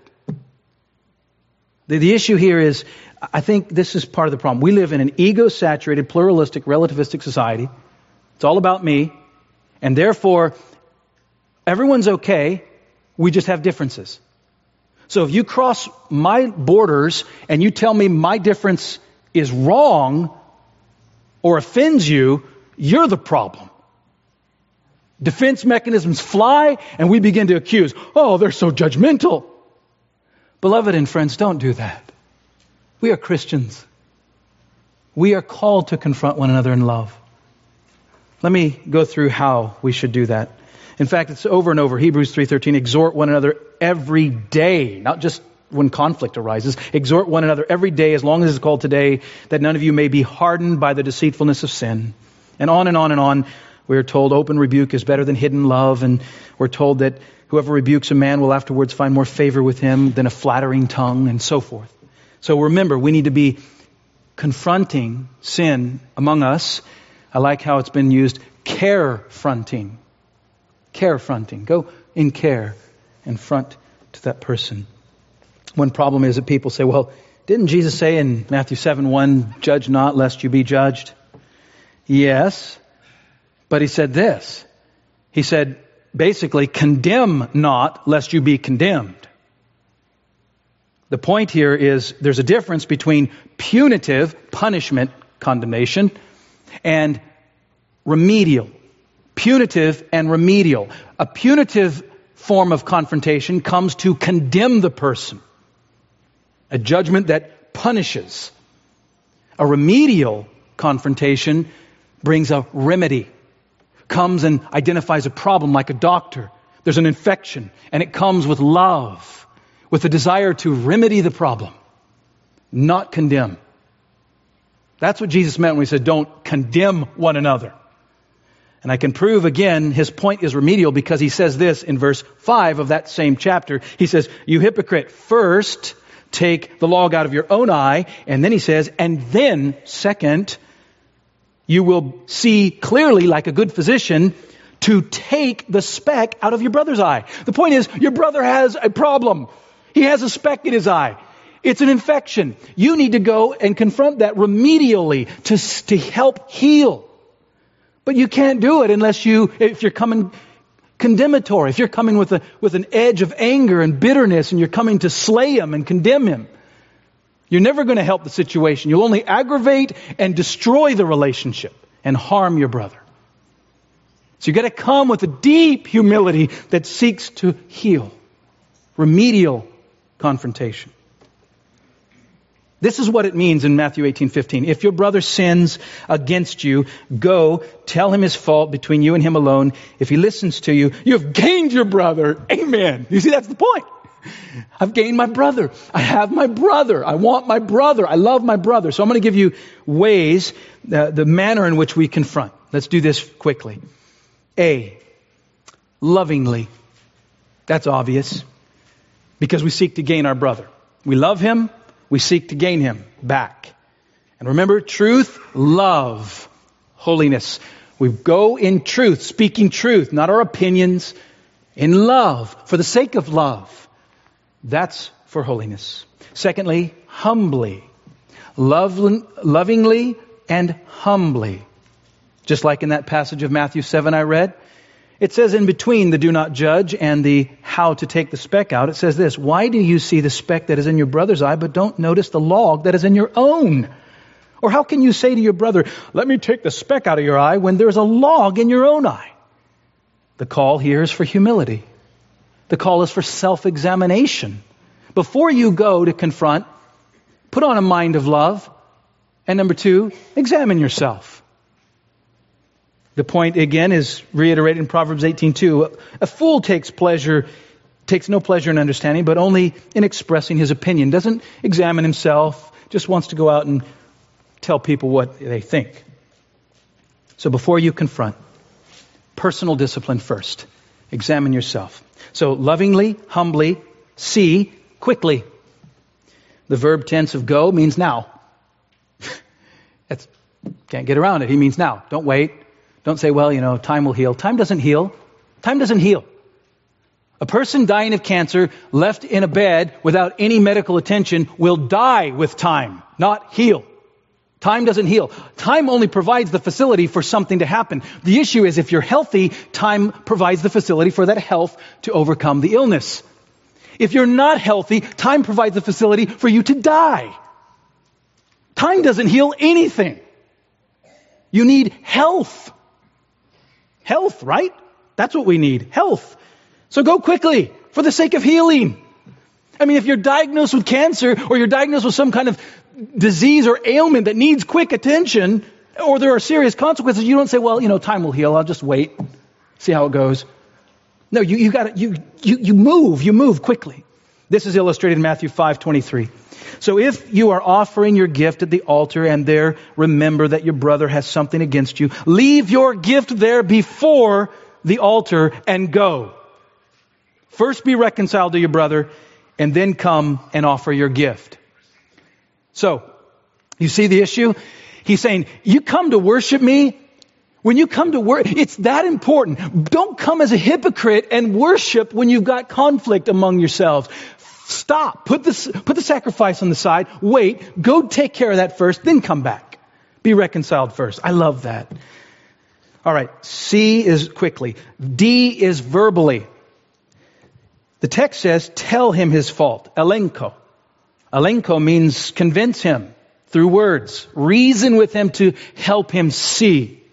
The issue here is, I think this is part of the problem. We live in an ego-saturated, pluralistic, relativistic society. It's all about me. And therefore, everyone's okay. We just have differences. So if you cross my borders and you tell me my difference is wrong or offends you, you're the problem. Defense mechanisms fly and we begin to accuse. Oh, they're so judgmental. Beloved and friends, don't do that. We are Christians. We are called to confront one another in love. Let me go through how we should do that. In fact, it's over and over. Hebrews 3:13, exhort one another every day, not just when conflict arises. Exhort one another every day, as long as it's called today, that none of you may be hardened by the deceitfulness of sin. And on and on and on. We are told open rebuke is better than hidden love. And we're told that whoever rebukes a man will afterwards find more favor with him than a flattering tongue, and so forth. So remember, we need to be confronting sin among us. I like how it's been used, care-fronting. Care-fronting. Go in care and front to that person. One problem is that people say, well, didn't Jesus say in Matthew 7:1, judge not lest you be judged? Yes, but he said this. He said, basically, condemn not lest you be condemned. The point here is there's a difference between punitive, punishment, condemnation, and remedial. Punitive and remedial. A punitive form of confrontation comes to condemn the person. A judgment that punishes. A remedial confrontation brings a remedy. Comes and identifies a problem like a doctor. There's an infection and it comes with love, with a desire to remedy the problem, not condemn. That's what Jesus meant when he said, don't condemn one another. And I can prove again his point is remedial because he says this in verse 5 of that same chapter. He says, you hypocrite, first take the log out of your own eye. And then he says, and then second, you will see clearly like a good physician to take the speck out of your brother's eye. The point is, your brother has a problem. He has a speck in his eye. It's an infection. You need to go and confront that remedially to help heal. But you can't do it if you're coming condemnatory, if you're coming with an edge of anger and bitterness and you're coming to slay him and condemn him. You're never going to help the situation. You'll only aggravate and destroy the relationship and harm your brother. So you got to come with a deep humility that seeks to heal. Remedial confrontation. This is what it means in Matthew 18:15. If your brother sins against you, go tell him his fault between you and him alone. If he listens to you, you have gained your brother. Amen. You see, that's the point. I've gained my brother. I have my brother. I want my brother. I love my brother. So I'm going to give you ways, the manner in which we confront. Let's do this quickly. A, lovingly. That's obvious. Because we seek to gain our brother. We love him. We seek to gain him back. And remember, truth, love, holiness. We go in truth, speaking truth, not our opinions, in love, for the sake of love. That's for holiness. Secondly, humbly. Lovingly and humbly. Just like in that passage of Matthew 7 I read. It says in between the do not judge and the how to take the speck out, it says this, why do you see the speck that is in your brother's eye, but don't notice the log that is in your own? Or how can you say to your brother, let me take the speck out of your eye when there's a log in your own eye? The call here is for humility. The call is for self-examination. Before you go to confront, put on a mind of love. And number 2, examine yourself. The point again is reiterated in Proverbs 18:2. A fool takes no pleasure in understanding, but only in expressing his opinion. Doesn't examine himself, just wants to go out and tell people what they think. So before you confront, personal discipline first. Examine yourself. So lovingly, humbly, C, quickly. The verb tense of go means now. Can't get around it. He means now. Don't wait. Don't say, well, time will heal. Time doesn't heal. Time doesn't heal. A person dying of cancer left in a bed without any medical attention will die with time, not heal. Time doesn't heal. Time only provides the facility for something to happen. The issue is if you're healthy, time provides the facility for that health to overcome the illness. If you're not healthy, time provides the facility for you to die. Time doesn't heal anything. You need health. Health, right? That's what we need. Health. So go quickly for the sake of healing. I mean, if you're diagnosed with cancer or you're diagnosed with some kind of disease or ailment that needs quick attention, or there are serious consequences, you don't say, well, time will heal. I'll just wait, see how it goes. No, you move quickly. This is illustrated in Matthew 5:23. So if you are offering your gift at the altar and there remember that your brother has something against you, leave your gift there before the altar and go. First be reconciled to your brother and then come and offer your gift. So, you see the issue? He's saying, you come to worship me. When you come to worship, it's that important. Don't come as a hypocrite and worship when you've got conflict among yourselves. Stop. Put the sacrifice on the side. Wait. Go take care of that first. Then come back. Be reconciled first. I love that. All right. C is quickly. D is verbally. The text says, tell him his fault. Elenko. Elenko means convince him through words. Reason with him to help him see.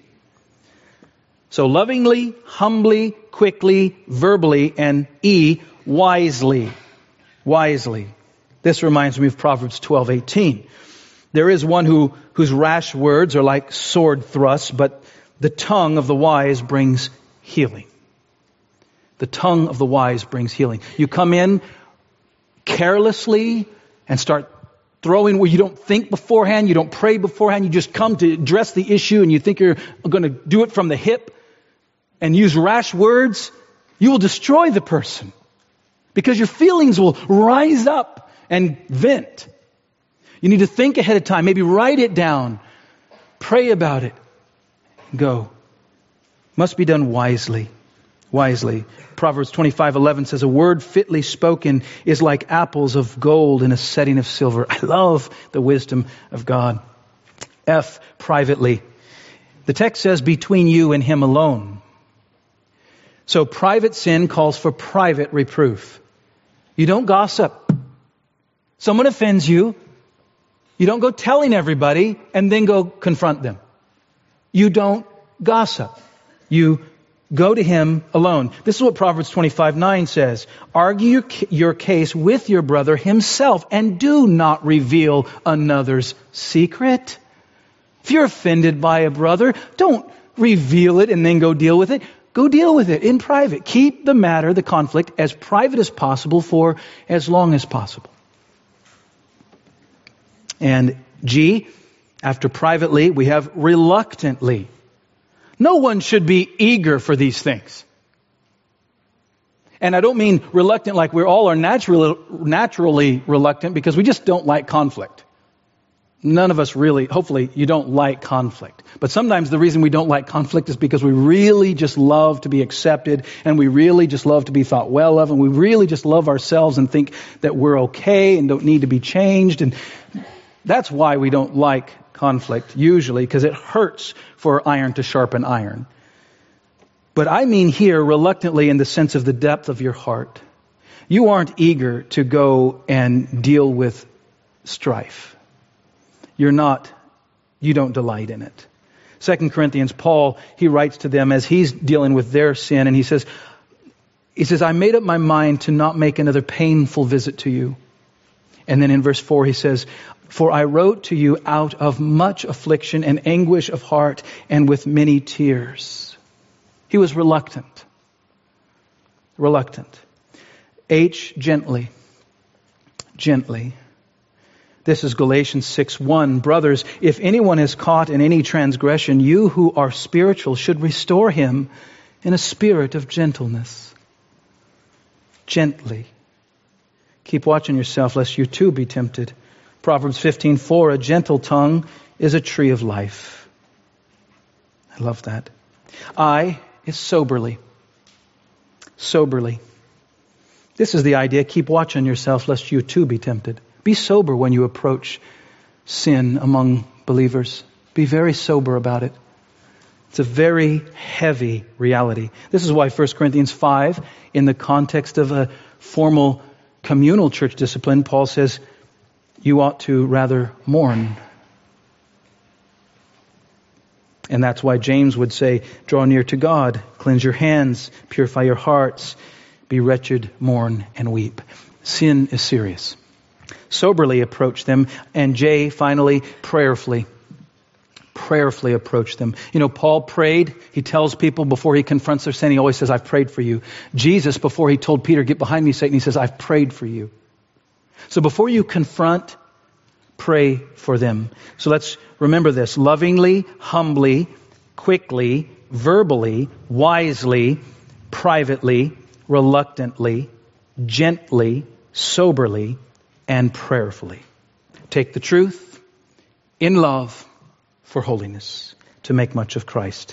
So lovingly, humbly, quickly, verbally, and E, wisely. Wisely. This reminds me of Proverbs 12:18. There is one whose rash words are like sword thrusts, but the tongue of the wise brings healing. The tongue of the wise brings healing. You come in carelessly and start throwing where you don't think beforehand, you don't pray beforehand, you just come to address the issue and you think you're going to do it from the hip and use rash words, you will destroy the person. Because your feelings will rise up and vent. You need to think ahead of time. Maybe write it down. Pray about it. Go. Must be done wisely. Wisely. Proverbs 25:11 says, a word fitly spoken is like apples of gold in a setting of silver. I love the wisdom of God. F, privately. The text says between you and him alone. So private sin calls for private reproof. You don't gossip. Someone offends you. You don't go telling everybody and then go confront them. You don't gossip. You Go to him alone. This is what Proverbs 25:9 says. Argue your case with your brother himself and do not reveal another's secret. If you're offended by a brother, don't reveal it and then go deal with it. Go deal with it in private. Keep the matter, the conflict, as private as possible for as long as possible. And G, after privately, we have reluctantly. No one should be eager for these things. And I don't mean reluctant like we all are naturally reluctant, because we just don't like conflict. None of us really, hopefully you don't like conflict. But sometimes the reason we don't like conflict is because we really just love to be accepted, and we really just love to be thought well of, and we really just love ourselves and think that we're okay and don't need to be changed. And that's why we don't like conflict, usually, because it hurts for iron to sharpen iron. But I mean here reluctantly in the sense of the depth of your heart. You aren't eager to go and deal with strife. You don't delight in it. 2 Corinthians, Paul, he writes to them as he's dealing with their sin, and he says, I made up my mind to not make another painful visit to you. And then in verse 4 he says, for I wrote to you out of much affliction and anguish of heart and with many tears. He was reluctant. Reluctant. H, gently. Gently. This is Galatians 6:1. Brothers, if anyone is caught in any transgression, you who are spiritual should restore him in a spirit of gentleness. Gently. Keep watching yourself lest you too be tempted. Proverbs 15:4, a gentle tongue is a tree of life. I love that. I is soberly. Soberly. This is the idea. Keep watching yourself lest you too be tempted. Be sober when you approach sin among believers. Be very sober about it. It's a very heavy reality. This is why 1 Corinthians 5, in the context of a formal communal church discipline, Paul says, you ought to rather mourn. And that's why James would say, draw near to God, cleanse your hands, purify your hearts, be wretched, mourn, and weep. Sin is serious. Soberly approach them. And J, finally, prayerfully. Prayerfully approach them. You know, Paul prayed. He tells people before he confronts their sin, he always says, I've prayed for you. Jesus, before he told Peter, get behind me, Satan, he says, I've prayed for you. So before you confront, pray for them. So let's remember this. Lovingly, humbly, quickly, verbally, wisely, privately, reluctantly, gently, soberly, and prayerfully. Take the truth in love for holiness, to make much of Christ.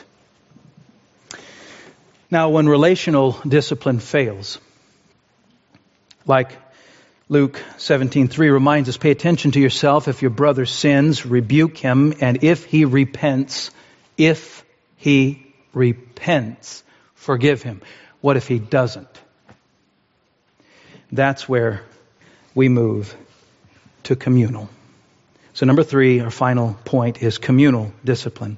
Now, when relational discipline fails, like Luke 17:3 reminds us, pay attention to yourself. If your brother sins, rebuke him. And if he repents, forgive him. What if he doesn't? That's where we move to communal. So number 3, our final point, is communal discipline.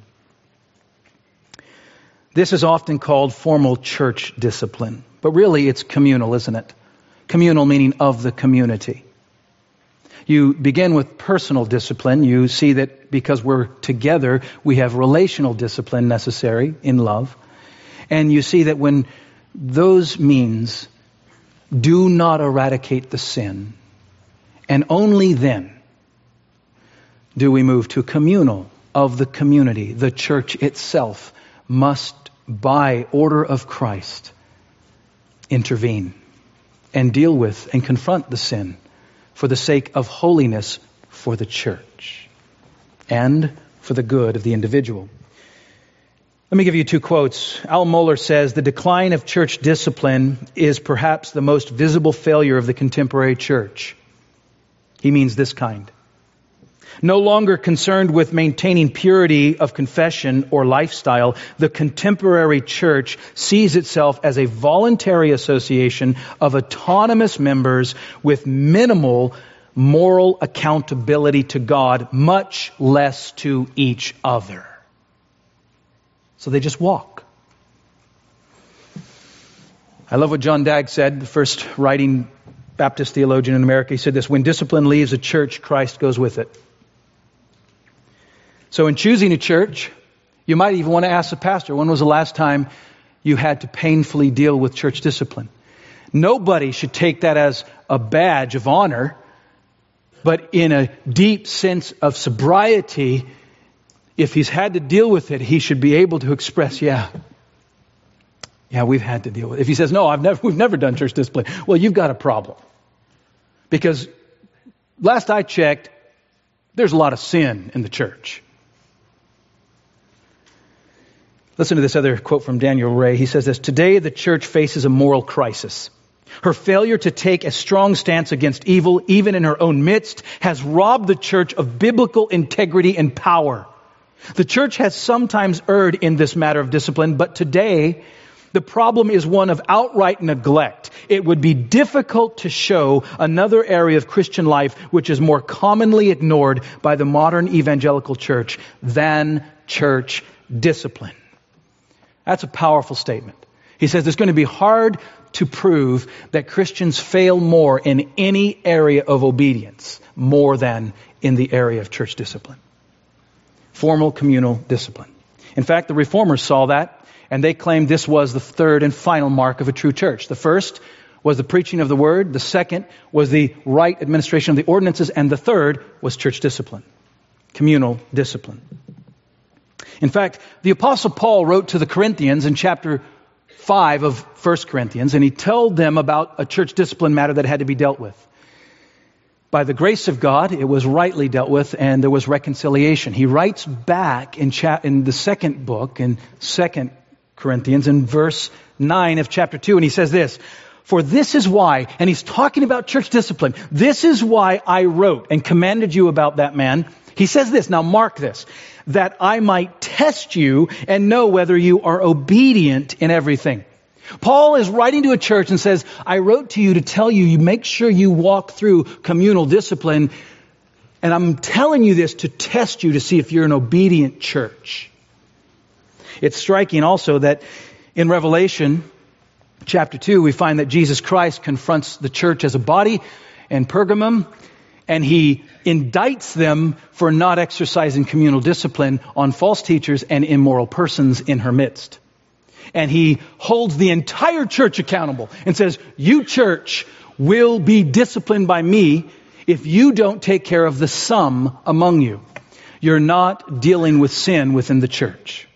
This is often called formal church discipline, but really it's communal, isn't it? Communal meaning of the community. You begin with personal discipline. You see that because we're together, we have relational discipline necessary in love. And you see that when those means do not eradicate the sin, and only then do we move to communal of the community. The church itself must, by order of Christ, intervene and deal with and confront the sin for the sake of holiness for the church and for the good of the individual. Let me give you 2 quotes. Al Mohler says, the decline of church discipline is perhaps the most visible failure of the contemporary church. He means this kind. No longer concerned with maintaining purity of confession or lifestyle, the contemporary church sees itself as a voluntary association of autonomous members with minimal moral accountability to God, much less to each other. So they just walk. I love what John Dagg said, the first writing Baptist theologian in America. He said this: when discipline leaves a church, Christ goes with it. So in choosing a church, you might even want to ask the pastor, when was the last time you had to painfully deal with church discipline? Nobody should take that as a badge of honor, but in a deep sense of sobriety, if he's had to deal with it, he should be able to express, yeah, we've had to deal with it. If he says, no, we've never done church discipline, well, you've got a problem. Because last I checked, there's a lot of sin in the church. Listen to this other quote from Daniel Ray. He says this: today the church faces a moral crisis. Her failure to take a strong stance against evil, even in her own midst, has robbed the church of biblical integrity and power. The church has sometimes erred in this matter of discipline, but today the problem is one of outright neglect. It would be difficult to show another area of Christian life which is more commonly ignored by the modern evangelical church than church discipline. That's a powerful statement. He says it's going to be hard to prove that Christians fail more in any area of obedience more than in the area of church discipline. Formal communal discipline. In fact, the Reformers saw that, and they claimed this was the third and final mark of a true church. The first was the preaching of the word. The second was the right administration of the ordinances. And the third was church discipline, communal discipline. In fact, the Apostle Paul wrote to the Corinthians in chapter 5 of 1 Corinthians, and he told them about a church discipline matter that had to be dealt with. By the grace of God, it was rightly dealt with, and there was reconciliation. He writes back in the second book, in 2 Corinthians, in verse 9 of chapter 2, and he says this: for this is why, and he's talking about church discipline, this is why I wrote and commanded you about that man. He says this, now mark this, that I might test you and know whether you are obedient in everything. Paul is writing to a church and says, I wrote to you to tell you, you make sure you walk through communal discipline, and I'm telling you this to test you to see if you're an obedient church. It's striking also that in Revelation chapter 2, we find that Jesus Christ confronts the church as a body in Pergamum, and he indicts them for not exercising communal discipline on false teachers and immoral persons in her midst. And he holds the entire church accountable and says, you church will be disciplined by me if you don't take care of the some among you. You're not dealing with sin within the church.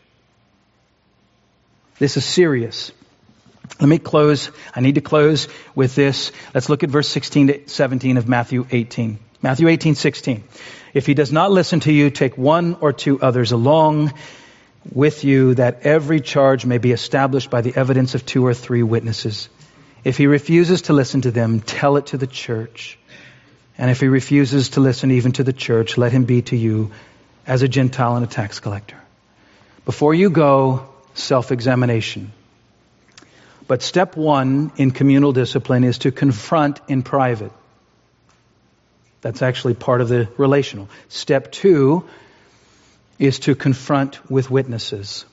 This is serious. Let me close. I need to close with this. Let's look at verse 16 to 17 of Matthew 18. Matthew 18:16. If he does not listen to you, take one or two others along with you, that every charge may be established by the evidence of 2 or 3 witnesses. If he refuses to listen to them, tell it to the church. And if he refuses to listen even to the church, let him be to you as a Gentile and a tax collector. Before you go, self-examination. But step 1 in communal discipline is to confront in private. That's actually part of the relational. Step 2 is to confront with witnesses.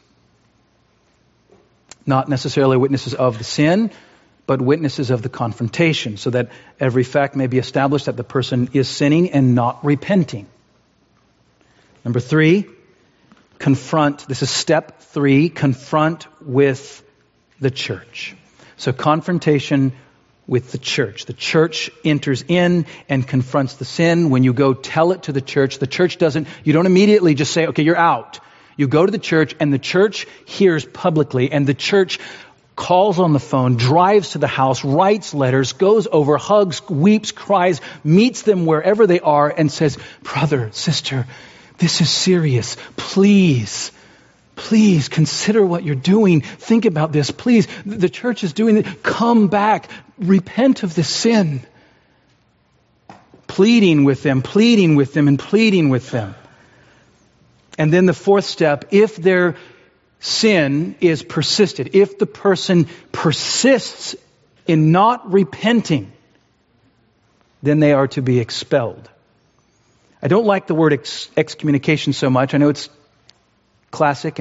Not necessarily witnesses of the sin, but witnesses of the confrontation, so that every fact may be established that the person is sinning and not repenting. Number 3, confront. This is step 3, confront with the church. So confrontation with the church. The church enters in and confronts the sin. When you go tell it to the church doesn't, you don't immediately just say, okay, you're out. You go to the church, and the church hears publicly, and the church calls on the phone, drives to the house, writes letters, goes over, hugs, weeps, cries, meets them wherever they are, and says, brother, sister, this is serious. Please consider what you're doing. Think about this. Please, the church is doing it. Come back. Repent of the sin. Pleading with them, and pleading with them. And then the 4th step, if their sin is persisted, if the person persists in not repenting, then they are to be expelled. I don't like the word excommunication so much. I know it's classic and it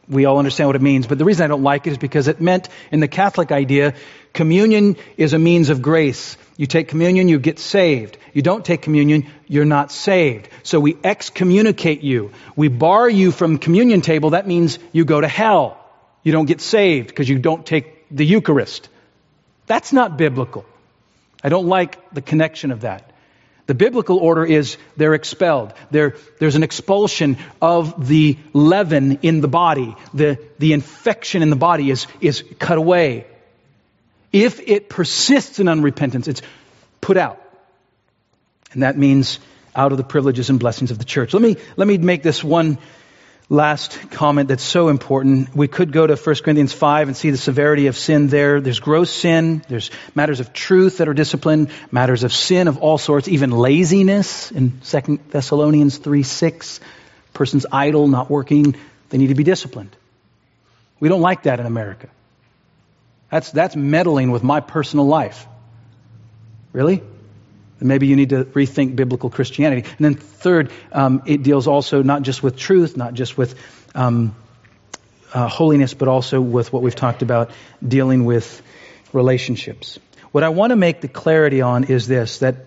We all understand what it means. But the reason I don't like it is because it meant, in the Catholic idea, communion is a means of grace. You take communion, you get saved. You don't take communion, you're not saved. So we excommunicate you. We bar you from communion table. That means you go to hell. You don't get saved because you don't take the Eucharist. That's not biblical. I don't like the connection of that. The biblical order is they're expelled. There's an expulsion of the leaven in the body. The infection in the body is cut away. If it persists in unrepentance, it's put out. And that means out of the privileges and blessings of the church. Let me make this one last comment that's so important. We could go to 1 Corinthians 5 and see the severity of sin there. There's gross sin. There's matters of truth that are disciplined. Matters of sin of all sorts. Even laziness in 2 Thessalonians 3:6. Person's idle, not working. They need to be disciplined. We don't like that in America. That's meddling with my personal life. Really? Maybe you need to rethink biblical Christianity. And then third, it deals also not just with truth, not just with holiness, but also with what we've talked about, dealing with relationships. What I want to make the clarity on is this, that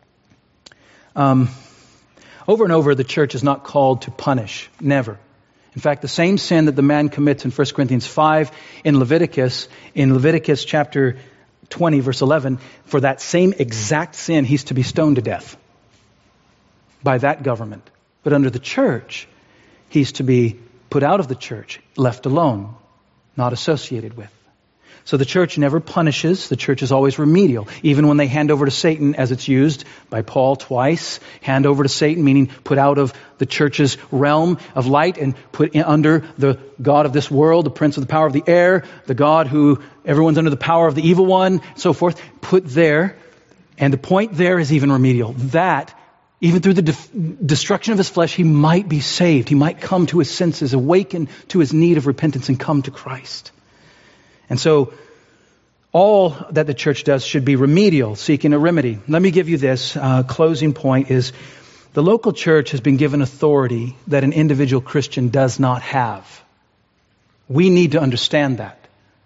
over and over the church is not called to punish. Never. In fact, the same sin that the man commits in 1 Corinthians 5 in Leviticus chapter 20, verse 11, for that same exact sin, he's to be stoned to death by that government. But under the church, he's to be put out of the church, left alone, not associated with. So the church never punishes. The church is always remedial. Even when they hand over to Satan, as it's used by Paul twice, hand over to Satan, meaning put out of the church's realm of light and put under the God of this world, the prince of the power of the air, the God who everyone's under the power of the evil one, so forth, put there. And the point there is even remedial. That, even through the destruction of his flesh, he might be saved. He might come to his senses, awaken to his need of repentance and come to Christ. And so all that the church does should be remedial, seeking a remedy. Let me give you this closing point is the local church has been given authority that an individual Christian does not have. We need to understand that.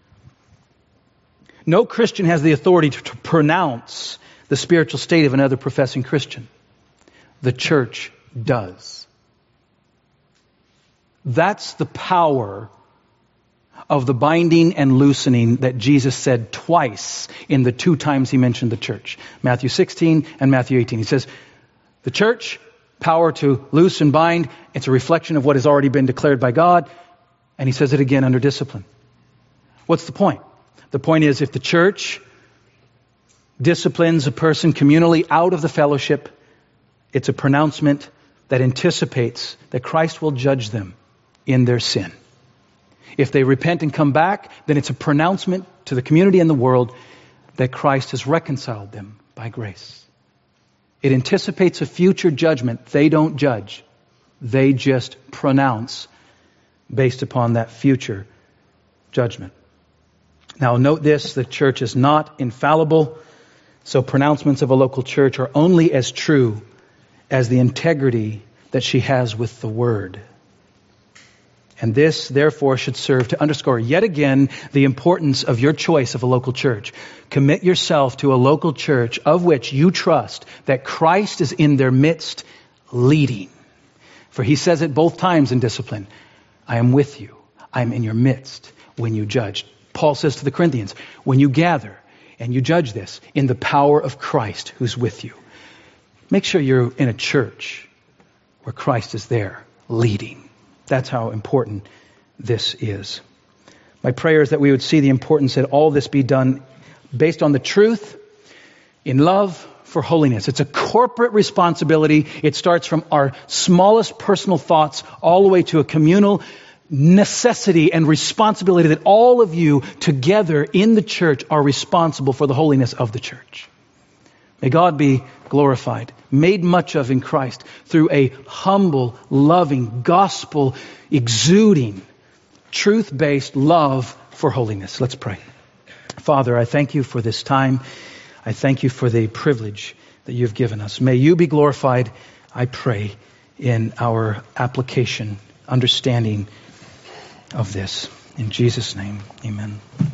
No Christian has the authority to pronounce the spiritual state of another professing Christian. The church does. That's the power of the binding and loosening that Jesus said twice in the 2 times he mentioned the church. Matthew 16 and Matthew 18. He says, the church, power to loose and bind, it's a reflection of what has already been declared by God. And he says it again under discipline. What's the point? The point is, if the church disciplines a person communally out of the fellowship, it's a pronouncement that anticipates that Christ will judge them in their sin. If they repent and come back, then it's a pronouncement to the community and the world that Christ has reconciled them by grace. It anticipates a future judgment. They don't judge. They just pronounce based upon that future judgment. Now note this, the church is not infallible, so pronouncements of a local church are only as true as the integrity that she has with the Word. And this, therefore, should serve to underscore yet again the importance of your choice of a local church. Commit yourself to a local church of which you trust that Christ is in their midst leading. For he says it both times in discipline. I am with you. I am in your midst when you judge. Paul says to the Corinthians, when you gather and you judge this in the power of Christ who's with you. Make sure you're in a church where Christ is there leading. That's how important this is. My prayer is that we would see the importance that all this be done based on the truth, in love, for holiness. It's a corporate responsibility. It starts from our smallest personal thoughts all the way to a communal necessity and responsibility that all of you together in the church are responsible for the holiness of the church. May God be glorified, made much of in Christ through a humble, loving, gospel exuding, truth-based love for holiness. Let's pray. Father, I thank you for this time. I thank you for the privilege that you've given us. May you be glorified, I pray, in our application, understanding of this. In Jesus' name, amen.